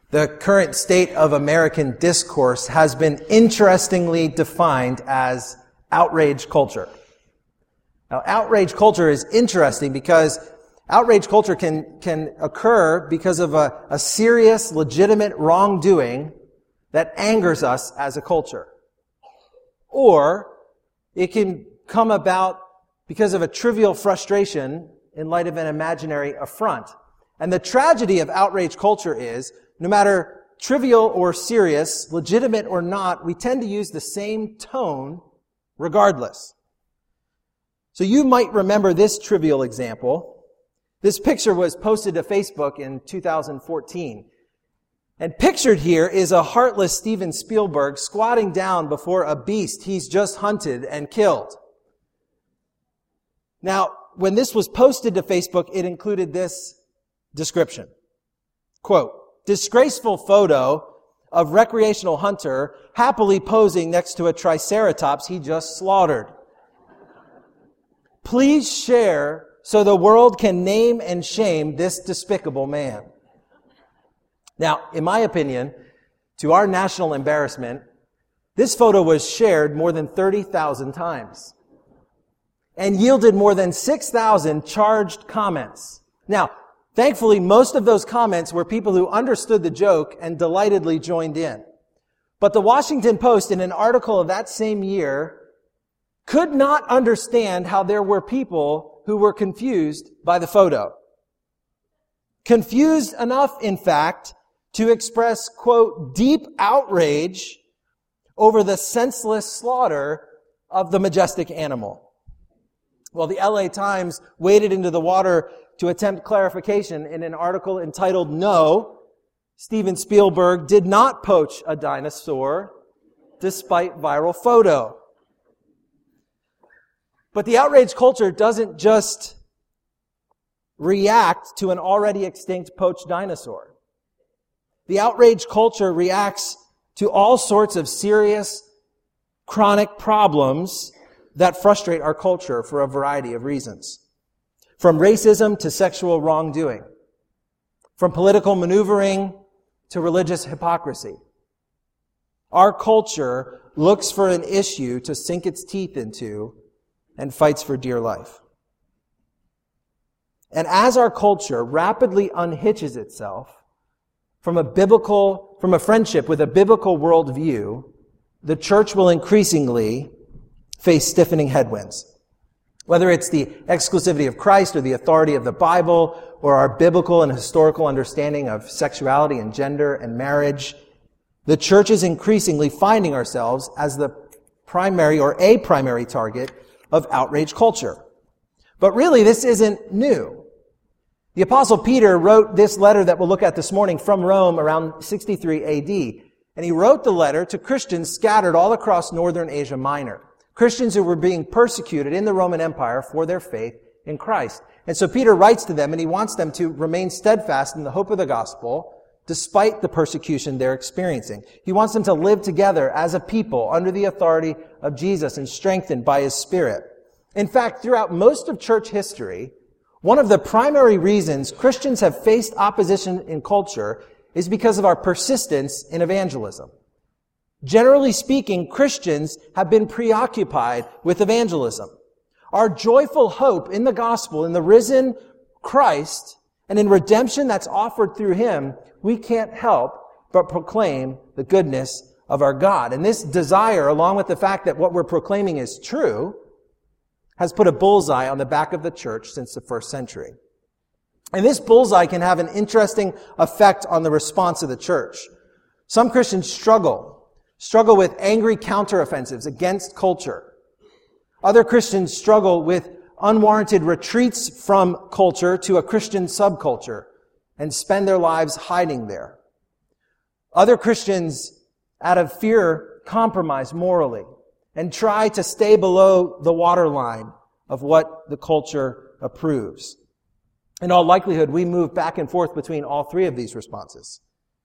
The current state of American discourse has been interestingly defined as outrage culture. Now, outrage culture is interesting because outrage culture can occur because of a serious, legitimate wrongdoing that angers us as a culture. Or it can come about because of a trivial frustration in light of an imaginary affront. And the tragedy of outrage culture is, no matter trivial or serious, legitimate or not, we tend to use the same tone regardless. So you might remember this trivial example. This picture was posted to Facebook in 2014. And pictured here is a heartless Steven Spielberg squatting down before a beast he's just hunted and killed. Now, when this was posted to Facebook, it included this description. Quote, "Disgraceful photo of recreational hunter happily posing next to a triceratops he just slaughtered. Please share so the world can name and shame this despicable man." Now, in my opinion, to our national embarrassment, this photo was shared more than 30,000 times and yielded more than 6,000 charged comments. Now, thankfully, most of those comments were people who understood the joke and delightedly joined in. But the Washington Post, in an article of that same year, could not understand how there were people who were confused by the photo. Confused enough, in fact, to express, quote, "deep outrage over the senseless slaughter of the majestic animal." Well, the LA Times waded into the water to attempt clarification in an article entitled, "No, Steven Spielberg did not poach a dinosaur despite viral photo." But the outrage culture doesn't just react to an already extinct poached dinosaur. The outrage culture reacts to all sorts of serious, chronic problems that frustrate our culture for a variety of reasons. From racism to sexual wrongdoing. From political maneuvering to religious hypocrisy. Our culture looks for an issue to sink its teeth into and fights for dear life. And as our culture rapidly unhitches itself from a friendship with a biblical worldview, the church will increasingly face stiffening headwinds. Whether it's the exclusivity of Christ or the authority of the Bible or our biblical and historical understanding of sexuality and gender and marriage, the church is increasingly finding ourselves as the primary or a primary target of outrage culture. But really, this isn't new. The Apostle Peter wrote this letter that we'll look at this morning from Rome around 63 AD. And he wrote the letter to Christians scattered all across northern Asia Minor. Christians who were being persecuted in the Roman Empire for their faith in Christ. And so Peter writes to them and he wants them to remain steadfast in the hope of the gospel despite the persecution they're experiencing. He wants them to live together as a people under the authority of Jesus and strengthened by His Spirit. In fact, throughout most of church history, one of the primary reasons Christians have faced opposition in culture is because of our persistence in evangelism. Generally speaking, Christians have been preoccupied with evangelism. Our joyful hope in the gospel, in the risen Christ, and in redemption that's offered through Him, we can't help but proclaim the goodness of our God. And this desire, along with the fact that what we're proclaiming is true, has put a bullseye on the back of the church since the first century. And this bullseye can have an interesting effect on the response of the church. Some Christians struggle with angry counteroffensives against culture. Other Christians struggle with unwarranted retreats from culture to a Christian subculture and spend their lives hiding there. Other Christians, out of fear, compromise morally and try to stay below the waterline of what the culture approves. In all likelihood, we move back and forth between all three of these responses.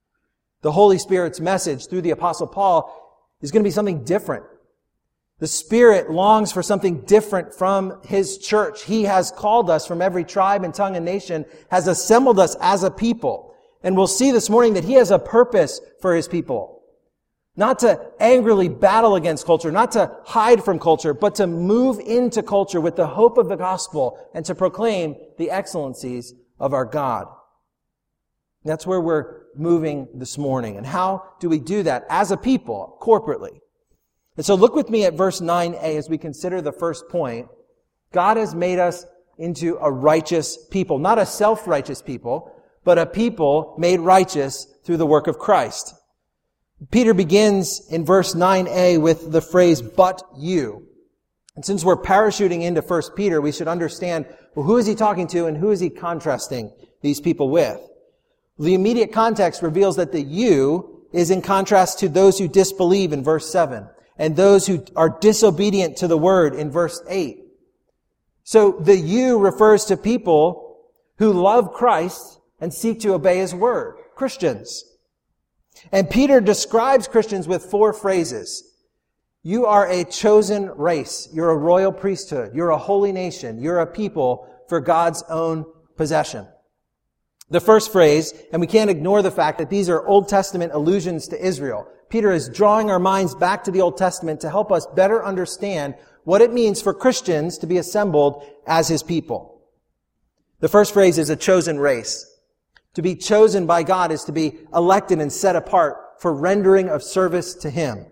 The Holy Spirit's message through the Apostle Paul is going to be something different. The Spirit longs for something different from His church. He has called us from every tribe and tongue and nation, has assembled us as a people. And we'll see this morning that he has a purpose for his people. Not to angrily battle against culture, not to hide from culture, but to move into culture with the hope of the gospel and to proclaim the excellencies of our God. That's where we're moving this morning. And how do we do that as a people, corporately? And so look with me at verse 9a as we consider the first point. God has made us into a righteous people. Not a self-righteous people, but a people made righteous through the work of Christ. Peter begins in verse 9a with the phrase, "but you." And since we're parachuting into 1 Peter, we should understand, well, who is he talking to and who is he contrasting these people with? The immediate context reveals that the you is in contrast to those who disbelieve in verse 7 and those who are disobedient to the word in verse 8. So the you refers to people who love Christ and seek to obey his word, Christians. And Peter describes Christians with 4 phrases. You are a chosen race. You're a royal priesthood. You're a holy nation. You're a people for God's own possession. The first phrase, and we can't ignore the fact that these are Old Testament allusions to Israel. Peter is drawing our minds back to the Old Testament to help us better understand what it means for Christians to be assembled as his people. The first phrase is a chosen race. To be chosen by God is to be elected and set apart for rendering of service to him.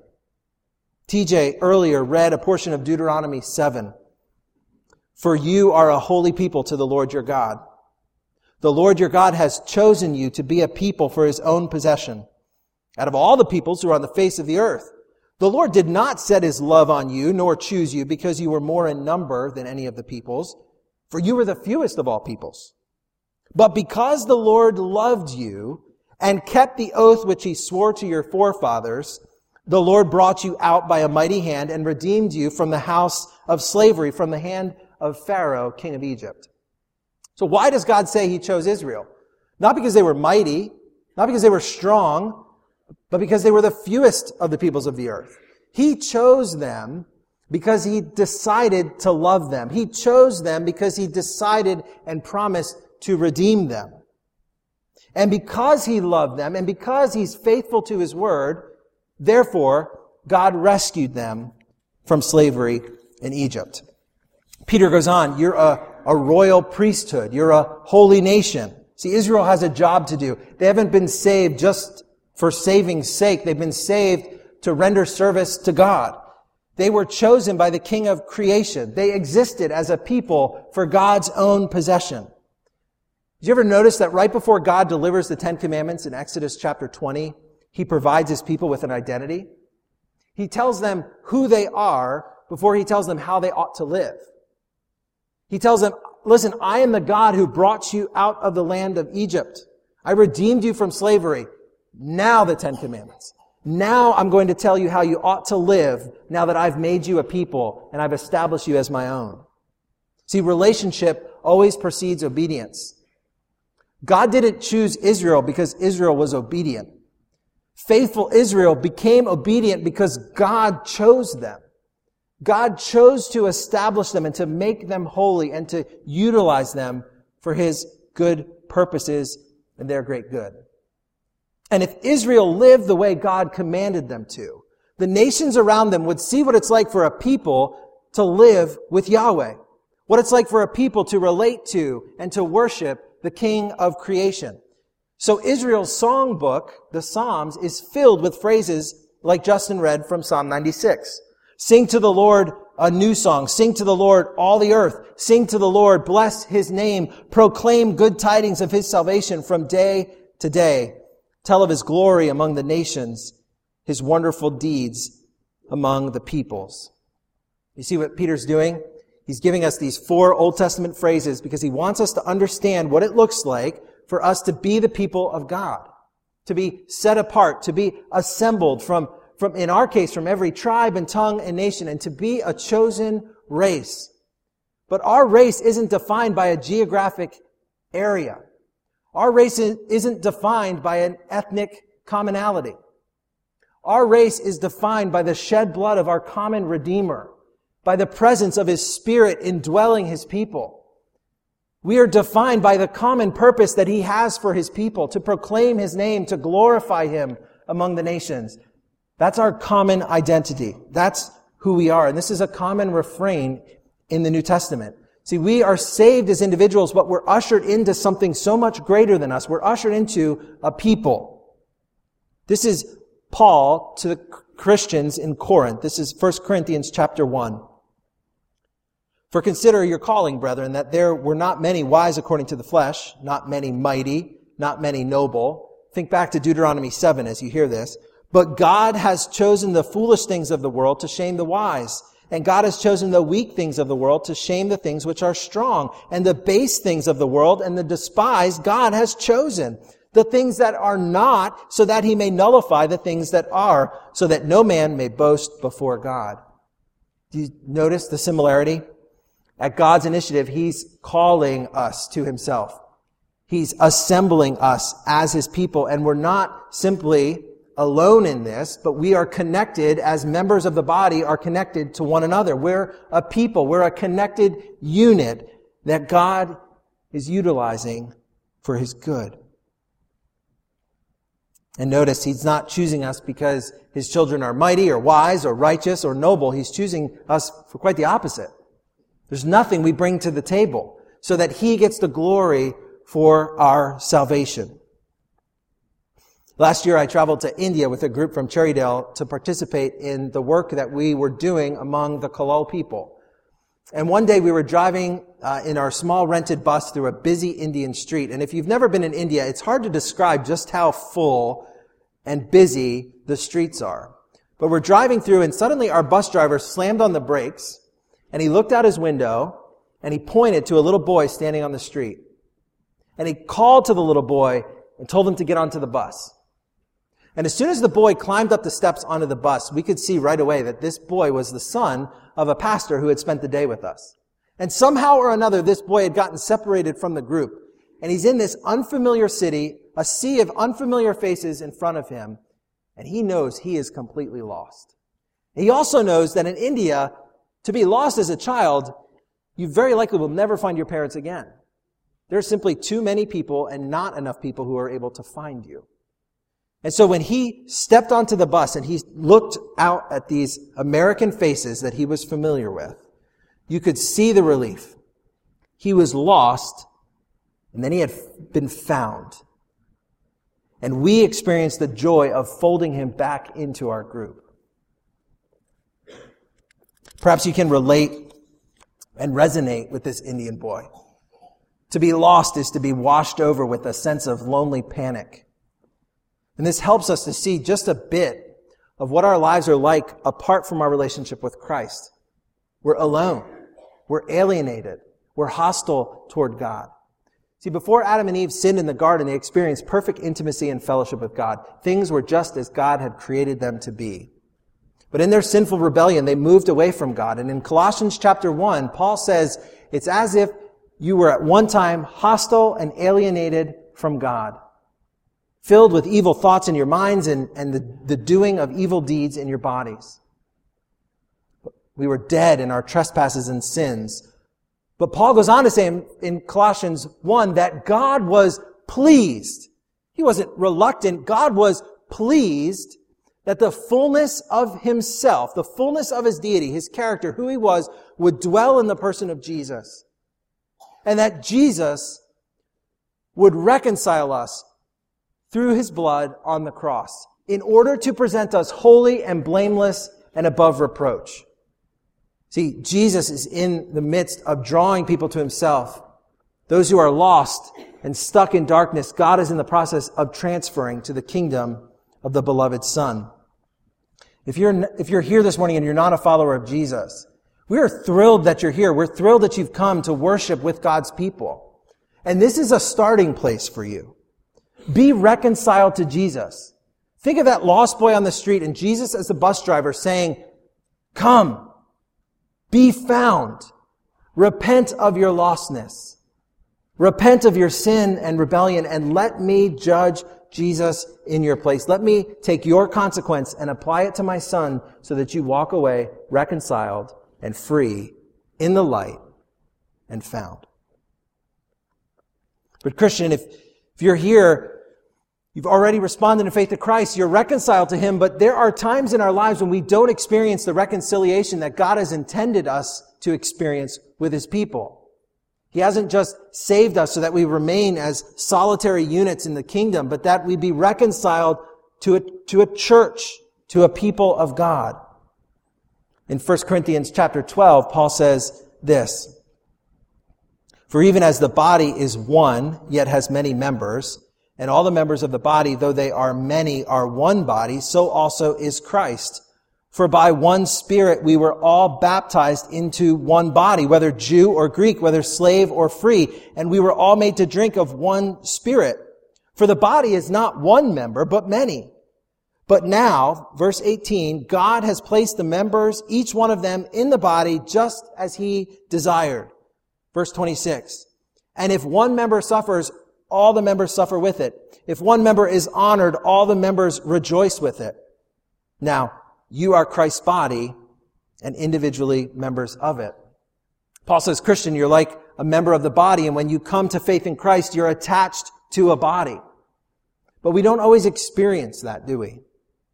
TJ earlier read a portion of Deuteronomy 7. For you are a holy people to the Lord your God. The Lord your God has chosen you to be a people for his own possession. Out of all the peoples who are on the face of the earth, the Lord did not set his love on you, nor choose you, because you were more in number than any of the peoples, for you were the fewest of all peoples. But because the Lord loved you and kept the oath which he swore to your forefathers, the Lord brought you out by a mighty hand and redeemed you from the house of slavery, from the hand of Pharaoh, king of Egypt. So why does God say he chose Israel? Not because they were mighty, not because they were strong, but because they were the fewest of the peoples of the earth. He chose them because he decided to love them. He chose them because he decided and promised to redeem them. And because he loved them, and because he's faithful to his word, therefore, God rescued them from slavery in Egypt. Peter goes on, you're a royal priesthood. You're a holy nation. See, Israel has a job to do. They haven't been saved just for saving's sake. They've been saved to render service to God. They were chosen by the King of creation. They existed as a people for God's own possession. Did you ever notice that right before God delivers the 10 Commandments in Exodus chapter 20, he provides his people with an identity? He tells them who they are before he tells them how they ought to live. He tells them, listen, I am the God who brought you out of the land of Egypt. I redeemed you from slavery. Now the 10 Commandments. Now I'm going to tell you how you ought to live now that I've made you a people and I've established you as my own. See, relationship always precedes obedience. God didn't choose Israel because Israel was obedient. Faithful Israel became obedient because God chose them. God chose to establish them and to make them holy and to utilize them for his good purposes and their great good. And if Israel lived the way God commanded them to, the nations around them would see what it's like for a people to live with Yahweh, what it's like for a people to relate to and to worship the King of creation. So Israel's songbook, the Psalms, is filled with phrases like Justin read from Psalm 96. Sing to the Lord a new song. Sing to the Lord all the earth. Sing to the Lord. Bless his name. Proclaim good tidings of his salvation from day to day. Tell of his glory among the nations, his wonderful deeds among the peoples. You see what Peter's doing? He's giving us these 4 Old Testament phrases because he wants us to understand what it looks like for us to be the people of God, to be set apart, to be assembled from in our case, from every tribe and tongue and nation, and to be a chosen race. But our race isn't defined by a geographic area. Our race isn't defined by an ethnic commonality. Our race is defined by the shed blood of our common Redeemer, by the presence of his Spirit indwelling his people. We are defined by the common purpose that He has for His people, to proclaim His name, to glorify Him among the nations. That's our common identity. That's who we are. And this is a common refrain in the New Testament. See, we are saved as individuals, but we're ushered into something so much greater than us. We're ushered into a people. This is Paul to the Christians in Corinth. This is 1 Corinthians chapter 1. For consider your calling, brethren, that there were not many wise according to the flesh, not many mighty, not many noble. Think back to Deuteronomy 7 as you hear this. But God has chosen the foolish things of the world to shame the wise. And God has chosen the weak things of the world to shame the things which are strong. And the base things of the world and the despised God has chosen. The things that are not, so that He may nullify the things that are, so that no man may boast before God. Do you notice the similarity? At God's initiative, He's calling us to Himself. He's assembling us as His people. And we're not simply alone in this, but we are connected as members of the body are connected to one another. We're a people. We're a connected unit that God is utilizing for His good. And notice He's not choosing us because His children are mighty or wise or righteous or noble. He's choosing us for quite the opposite. There's nothing we bring to the table so that He gets the glory for our salvation. Last year I traveled to India with a group from Cherrydale to participate in the work that we were doing among the Kalal people. And one day we were driving in our small rented bus through a busy Indian street. And if you've never been in India, it's hard to describe just how full and busy the streets are. But we're driving through and suddenly our bus driver slammed on the brakes and he looked out his window and he pointed to a little boy standing on the street. And he called to the little boy and told him to get onto the bus. And as soon as the boy climbed up the steps onto the bus, we could see right away that this boy was the son of a pastor who had spent the day with us. And somehow or another, this boy had gotten separated from the group. And he's in this unfamiliar city, a sea of unfamiliar faces in front of him. And he knows he is completely lost. He also knows that in India, to be lost as a child, you very likely will never find your parents again. There's simply too many people and not enough people who are able to find you. And so when he stepped onto the bus and he looked out at these American faces that he was familiar with, you could see the relief. He was lost, and then he had been found. And we experienced the joy of folding him back into our group. Perhaps you can relate and resonate with this Indian boy. To be lost is to be washed over with a sense of lonely panic. And this helps us to see just a bit of what our lives are like apart from our relationship with Christ. We're alone. We're alienated. We're hostile toward God. See, before Adam and Eve sinned in the garden, they experienced perfect intimacy and fellowship with God. Things were just as God had created them to be. But in their sinful rebellion, they moved away from God. And in Colossians chapter 1, Paul says, it's as if you were at one time hostile and alienated from God, filled with evil thoughts in your minds and the doing of evil deeds in your bodies. We were dead in our trespasses and sins. But Paul goes on to say in Colossians 1 that God was pleased. He wasn't reluctant. God was pleased that the fullness of Himself, the fullness of His deity, His character, who He was, would dwell in the person of Jesus. And that Jesus would reconcile us through His blood on the cross, in order to present us holy and blameless and above reproach. See, Jesus is in the midst of drawing people to Himself. Those who are lost and stuck in darkness, God is in the process of transferring to the kingdom of the beloved Son. If you're here this morning and you're not a follower of Jesus, we are thrilled that you're here. We're thrilled that you've come to worship with God's people. And this is a starting place for you. Be reconciled to Jesus. Think of that lost boy on the street and Jesus as the bus driver saying, come, be found, repent of your lostness, repent of your sin and rebellion, and let me judge Jesus in your place. Let me take your consequence and apply it to my son so that you walk away reconciled and free in the light and found. But Christian, if you're here, you've already responded in faith to Christ, you're reconciled to Him, but there are times in our lives when we don't experience the reconciliation that God has intended us to experience with His people. He hasn't just saved us so that we remain as solitary units in the kingdom, but that we be reconciled to a church, to a people of God. In 1 Corinthians chapter 12, Paul says this, "For even as the body is one, yet has many members, and all the members of the body, though they are many, are one body, so also is Christ. For by one Spirit we were all baptized into one body, whether Jew or Greek, whether slave or free, and we were all made to drink of one Spirit. For the body is not one member, but many. But now," verse 18, "God has placed the members, each one of them, in the body just as He desired." Verse 26, "And if one member suffers, all the members suffer with it. If one member is honored, all the members rejoice with it. Now, you are Christ's body and individually members of it." Paul says, Christian, you're like a member of the body, and when you come to faith in Christ, you're attached to a body. But we don't always experience that, do we?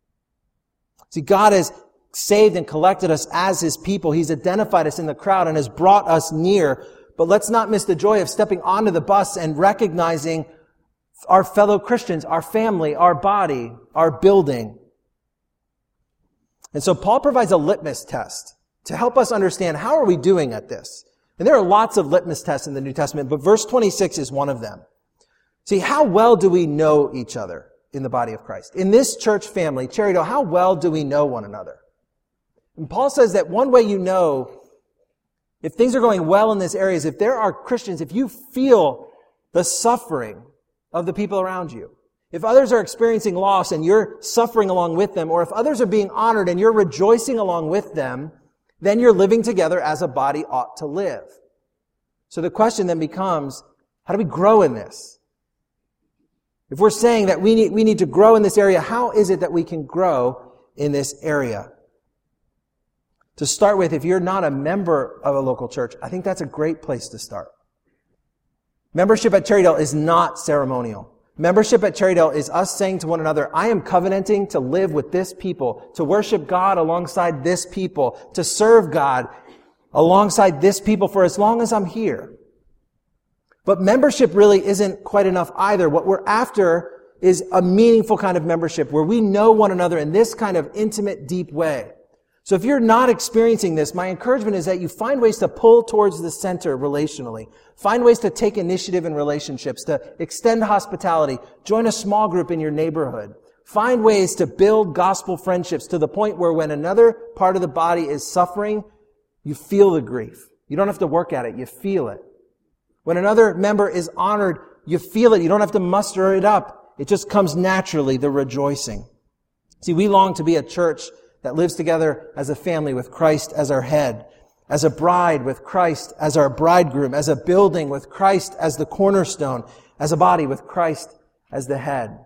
See, God has saved and collected us as His people. He's identified us in the crowd and has brought us near. But let's not miss the joy of stepping onto the bus and recognizing our fellow Christians, our family, our body, our building. And so Paul provides a litmus test to help us understand how are we doing at this. And there are lots of litmus tests in the New Testament, but verse 26 is one of them. See, how well do we know each other in the body of Christ? In this church family, Cherrydale, how well do we know one another? And Paul says that one way you know if things are going well in this area is if there are Christians, if you feel the suffering of the people around you. If others are experiencing loss and you're suffering along with them, or if others are being honored and you're rejoicing along with them, then you're living together as a body ought to live. So the question then becomes, how do we grow in this? If we're saying that we need to grow in this area, how is it that we can grow in this area? To start with, if you're not a member of a local church, I think that's a great place to start. Membership at Cherrydale is not ceremonial. Membership at Cherrydale is us saying to one another, I am covenanting to live with this people, to worship God alongside this people, to serve God alongside this people for as long as I'm here. But membership really isn't quite enough either. What we're after is a meaningful kind of membership where we know one another in this kind of intimate, deep way. So if you're not experiencing this, my encouragement is that you find ways to pull towards the center relationally. Find ways to take initiative in relationships, to extend hospitality, join a small group in your neighborhood. Find ways to build gospel friendships to the point where when another part of the body is suffering, you feel the grief. You don't have to work at it, you feel it. When another member is honored, you feel it. You don't have to muster it up. It just comes naturally, the rejoicing. See, we long to be a church that lives together as a family with Christ as our head, as a bride with Christ as our bridegroom, as a building with Christ as the cornerstone, as a body with Christ as the head.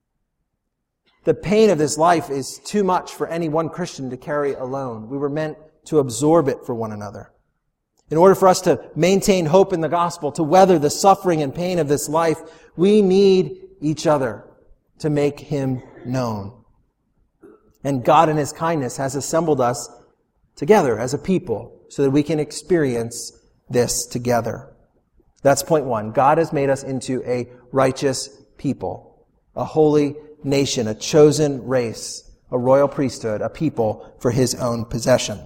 The pain of this life is too much for any one Christian to carry alone. We were meant to absorb it for one another. In order for us to maintain hope in the gospel, to weather the suffering and pain of this life, we need each other to make Him known. And God in His kindness has assembled us together as a people so that we can experience this together. That's point one. God has made us into a righteous people, a holy nation, a chosen race, a royal priesthood, a people for His own possession.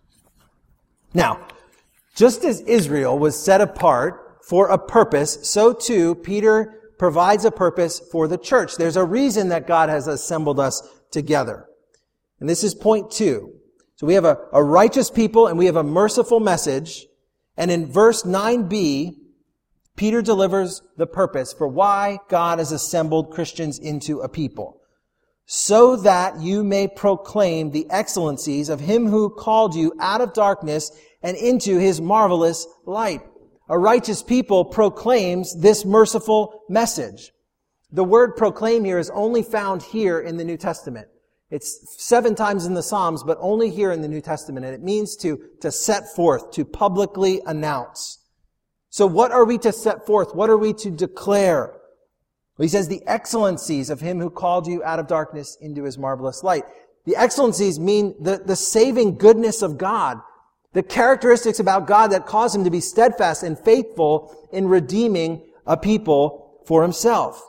Now, just as Israel was set apart for a purpose, so too Peter provides a purpose for the church. There's a reason that God has assembled us together. And this is point two. So we have a righteous people and we have a merciful message. And in verse 9b, Peter delivers the purpose for why God has assembled Christians into a people. So that you may proclaim the excellencies of Him who called you out of darkness and into His marvelous light. A righteous people proclaims this merciful message. The word proclaim here is only found here in the New Testament. It's 7 times in the Psalms, but only here in the New Testament. And it means to set forth, to publicly announce. So what are we to set forth? What are we to declare? Well, he says the excellencies of him who called you out of darkness into his marvelous light. The excellencies mean the saving goodness of God, the characteristics about God that cause him to be steadfast and faithful in redeeming a people for himself.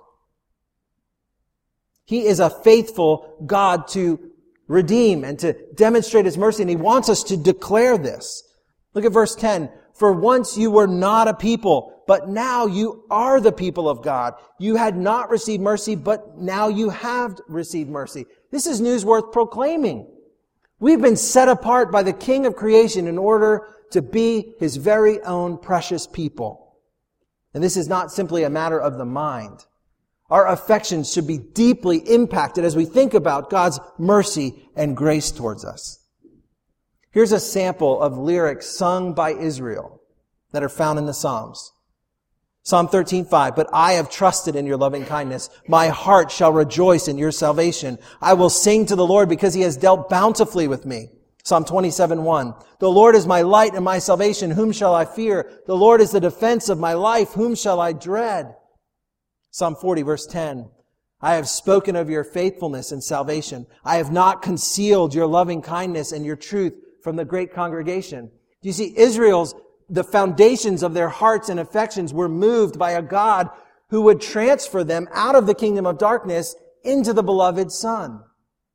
He is a faithful God to redeem and to demonstrate his mercy, and he wants us to declare this. Look at verse 10. For once you were not a people, but now you are the people of God. You had not received mercy, but now you have received mercy. This is news worth proclaiming. We've been set apart by the King of creation in order to be his very own precious people. And this is not simply a matter of the mind. Our affections should be deeply impacted as we think about God's mercy and grace towards us. Here's a sample of lyrics sung by Israel that are found in the Psalms. Psalm 13:5, but I have trusted in your loving kindness. My heart shall rejoice in your salvation. I will sing to the Lord because he has dealt bountifully with me. Psalm 27:1, the Lord is my light and my salvation. Whom shall I fear? The Lord is the defense of my life. Whom shall I dread? Psalm 40, verse 10, I have spoken of your faithfulness and salvation. I have not concealed your loving kindness and your truth from the great congregation. You see, the foundations of their hearts and affections were moved by a God who would transfer them out of the kingdom of darkness into the beloved Son.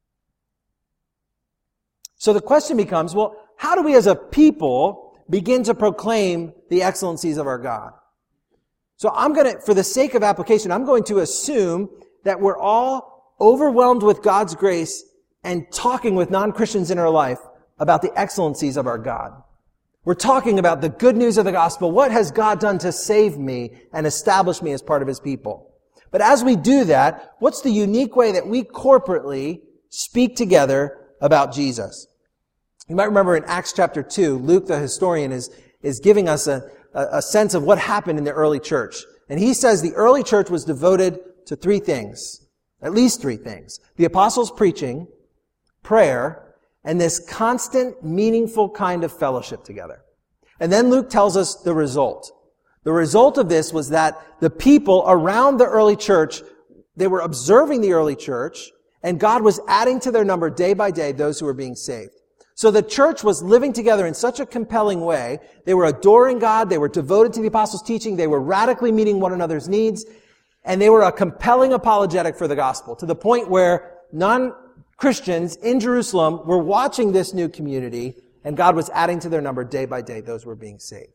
So the question becomes, well, how do we as a people begin to proclaim the excellencies of our God? So for the sake of application, I'm going to assume that we're all overwhelmed with God's grace and talking with non-Christians in our life about the excellencies of our God. We're talking about the good news of the gospel. What has God done to save me and establish me as part of his people? But as we do that, what's the unique way that we corporately speak together about Jesus? You might remember in Acts chapter 2, Luke the historian is giving us a sense of what happened in the early church. And he says the early church was devoted to three things, at least three things. The apostles' preaching, prayer, and this constant, meaningful kind of fellowship together. And then Luke tells us the result. The result of this was that the people around the early church, they were observing the early church, and God was adding to their number day by day those who were being saved. So the church was living together in such a compelling way. They were adoring God. They were devoted to the apostles' teaching. They were radically meeting one another's needs. And they were a compelling apologetic for the gospel to the point where non-Christians in Jerusalem were watching this new community, and God was adding to their number day by day those who were being saved.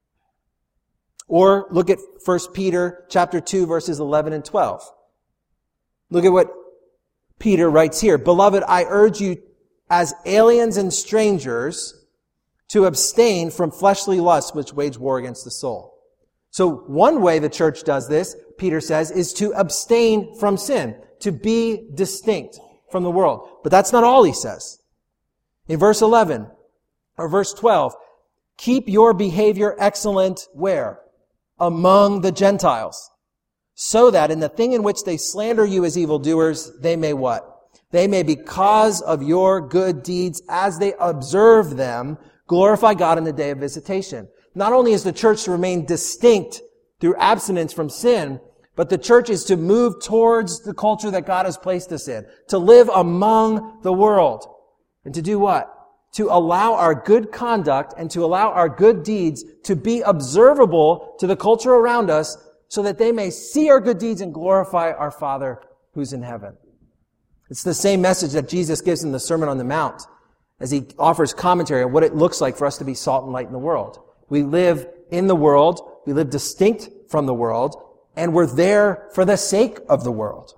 Or look at 1 Peter chapter 2, verses 11 and 12. Look at what Peter writes here. Beloved, I urge you as aliens and strangers to abstain from fleshly lusts which wage war against the soul. So one way the church does this, Peter says, is to abstain from sin, to be distinct from the world. But that's not all he says. In verse 11, or verse 12, keep your behavior excellent where? Among the Gentiles. So that in the thing in which they slander you as evildoers, they may what? They may, because of your good deeds, as they observe them, glorify God in the day of visitation. Not only is the church to remain distinct through abstinence from sin, but the church is to move towards the culture that God has placed us in, to live among the world. And to do what? To allow our good conduct and to allow our good deeds to be observable to the culture around us so that they may see our good deeds and glorify our Father who's in heaven. It's the same message that Jesus gives in the Sermon on the Mount as he offers commentary on what it looks like for us to be salt and light in the world. We live in the world, we live distinct from the world, and we're there for the sake of the world.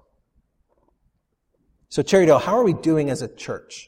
So Cherrydale, how are we doing as a church?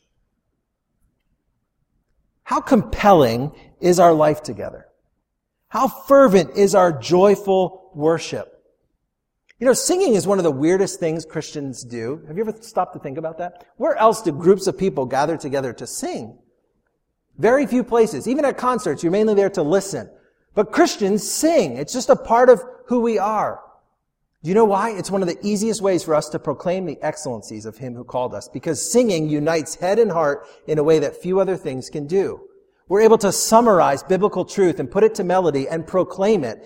How compelling is our life together? How fervent is our joyful worship? You know, singing is one of the weirdest things Christians do. Have you ever stopped to think about that? Where else do groups of people gather together to sing? Very few places. Even at concerts, you're mainly there to listen. But Christians sing. It's just a part of who we are. Do you know why? It's one of the easiest ways for us to proclaim the excellencies of Him who called us. Because singing unites head and heart in a way that few other things can do. we're able to summarize biblical truth and put it to melody and proclaim it,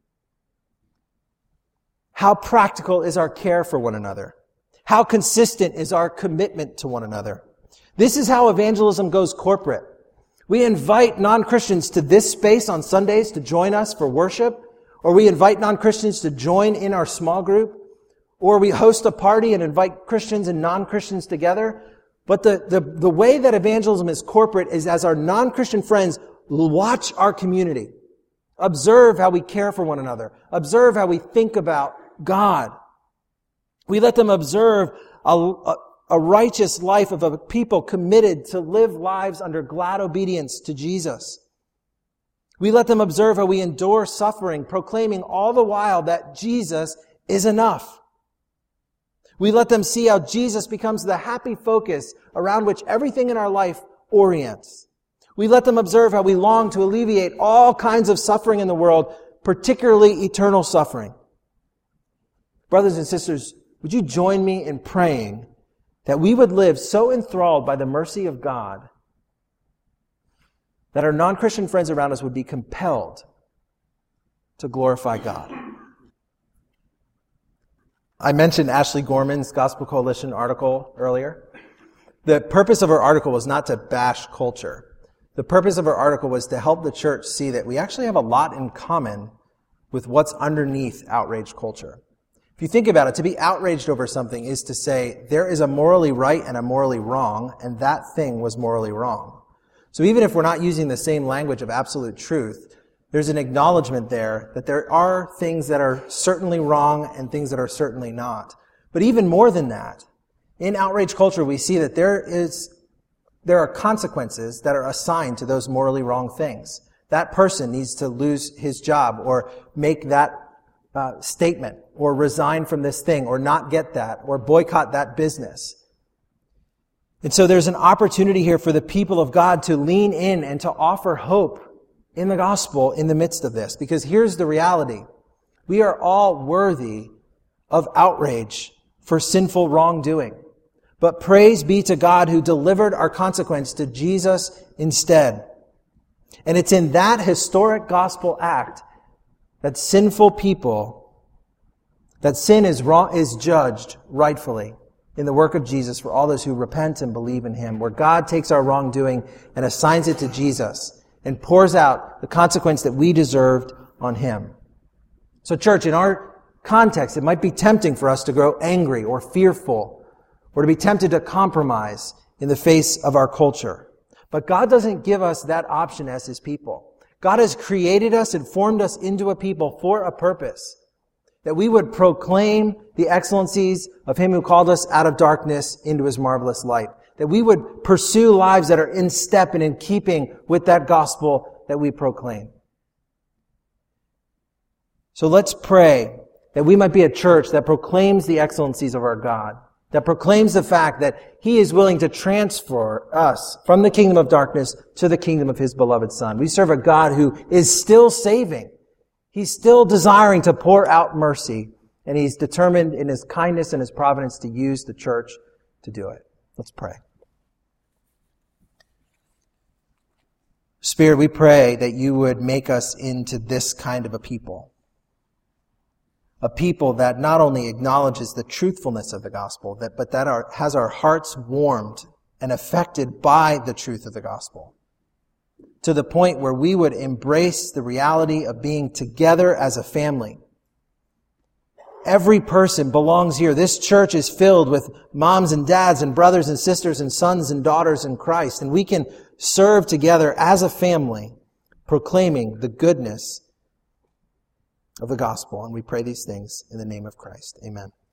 how practical is our care for one another? How consistent is our commitment to one another? This is how evangelism goes corporate. We invite non-Christians to this space on Sundays to join us for worship, or we invite non-Christians to join in our small group, or we host a party and invite Christians and non-Christians together. But the way that evangelism is corporate is as our non-Christian friends watch our community, observe how we care for one another, observe how we think about God. We let them observe a righteous life of a people committed to live lives under glad obedience to Jesus. We let them observe how we endure suffering, proclaiming all the while that Jesus is enough. We let them see how Jesus becomes the happy focus around which everything in our life orients. We let them observe how we long to alleviate all kinds of suffering in the world, particularly eternal suffering. Brothers and sisters, would you join me in praying that we would live so enthralled by the mercy of God that our non-Christian friends around us would be compelled to glorify God? I mentioned Ashley Gorman's Gospel Coalition article earlier. The purpose of her article was not to bash culture. The purpose of her article was to help the church see that we actually have a lot in common with what's underneath outrage culture. If you think about it, to be outraged over something is to say there is a morally right and a morally wrong, and that thing was morally wrong. So even if we're not using the same language of absolute truth, there's an acknowledgement there that there are things that are certainly wrong and things that are certainly not. But even more than that, in outrage culture, we see that there are consequences that are assigned to those morally wrong things. That person needs to lose his job or make that statement or resign from this thing or not get that or boycott that business. And so there's an opportunity here for the people of God to lean in and to offer hope in the gospel in the midst of this. Because here's the reality. We are all worthy of outrage for sinful wrongdoing. But praise be to God who delivered our consequence to Jesus instead. And it's in that historic gospel act that sinful people, that sin is judged rightfully in the work of Jesus for all those who repent and believe in Him, where God takes our wrongdoing and assigns it to Jesus and pours out the consequence that we deserved on Him. So church, in our context, it might be tempting for us to grow angry or fearful or to be tempted to compromise in the face of our culture. But God doesn't give us that option as His people. God has created us and formed us into a people for a purpose, that we would proclaim the excellencies of Him who called us out of darkness into His marvelous light, that we would pursue lives that are in step and in keeping with that gospel that we proclaim. So let's pray that we might be a church that proclaims the excellencies of our God, that proclaims the fact that He is willing to transfer us from the kingdom of darkness to the kingdom of His beloved Son. We serve a God who is still saving. He's still desiring to pour out mercy, and He's determined in His kindness and His providence to use the church to do it. Let's pray. Spirit, we pray that You would make us into this kind of a people that not only acknowledges the truthfulness of the gospel, but that has our hearts warmed and affected by the truth of the gospel, to the point where we would embrace the reality of being together as a family. Every person belongs here. This church is filled with moms and dads and brothers and sisters and sons and daughters in Christ, and we can serve together as a family, proclaiming the goodness of the gospel. And we pray these things in the name of Christ. Amen.